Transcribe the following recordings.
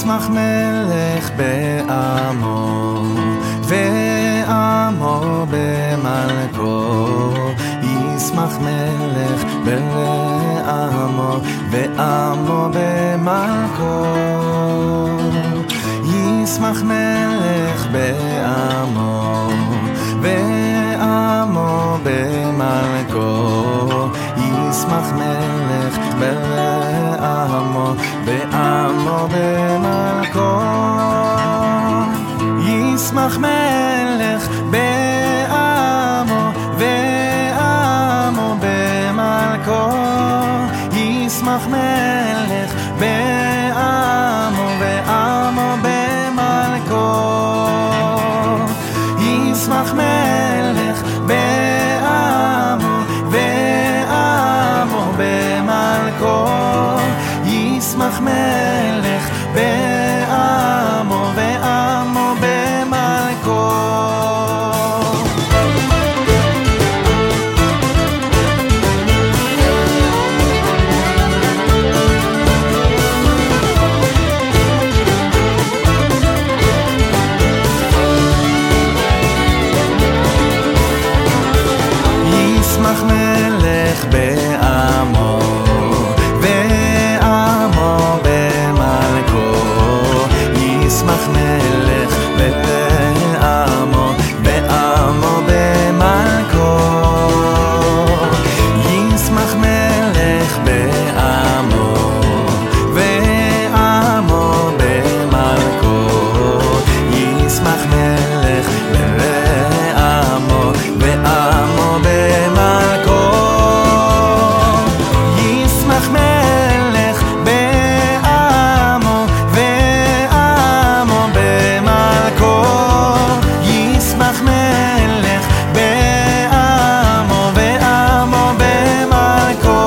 ישמח מלך בעמו, ועמו במלכו. ישמח מלך בעמו, ועמו במלכו. ישמח מלך בעמו, ועמו במלכו. ישמח מלך בעמו, ועמו במלכו. ישמח מלך בעמו, ועמו במלכו. ישמח מלך בעמו, ועמו במלכו. ישמח מלך בעמו, ועמו במלכו. ישמח מלך בעמו, ועמו במלכו. ישמח מלך בעמו, ועמו במלכו. ישמח מלך בעמו, ועמו במלכו. ישמח מלך בעמו, ועמו במלכו. ישמח מלך בעמו, ועמו במלכו. ישמח מלך בעמו, ועמו במלכו. ישמח מלך בעמו, ועמו במלכו.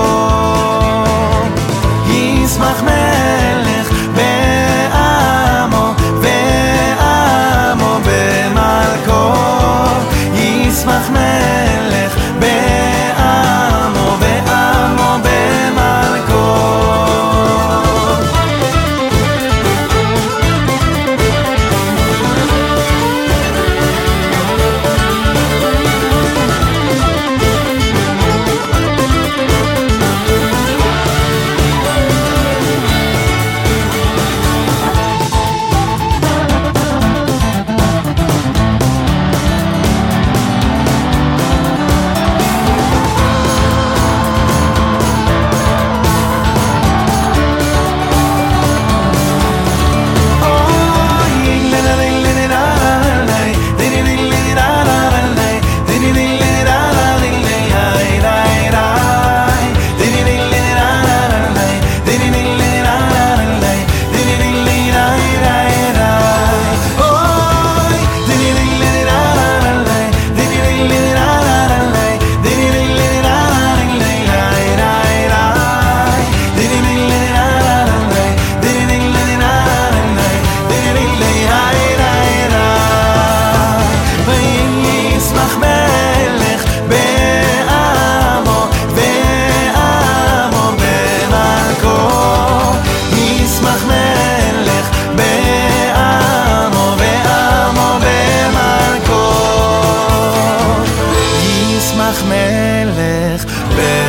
ישמח מלך בעמו, ועמו במלכו. ישמח מלך בעמו, ועמו במלכו. ישמח מלך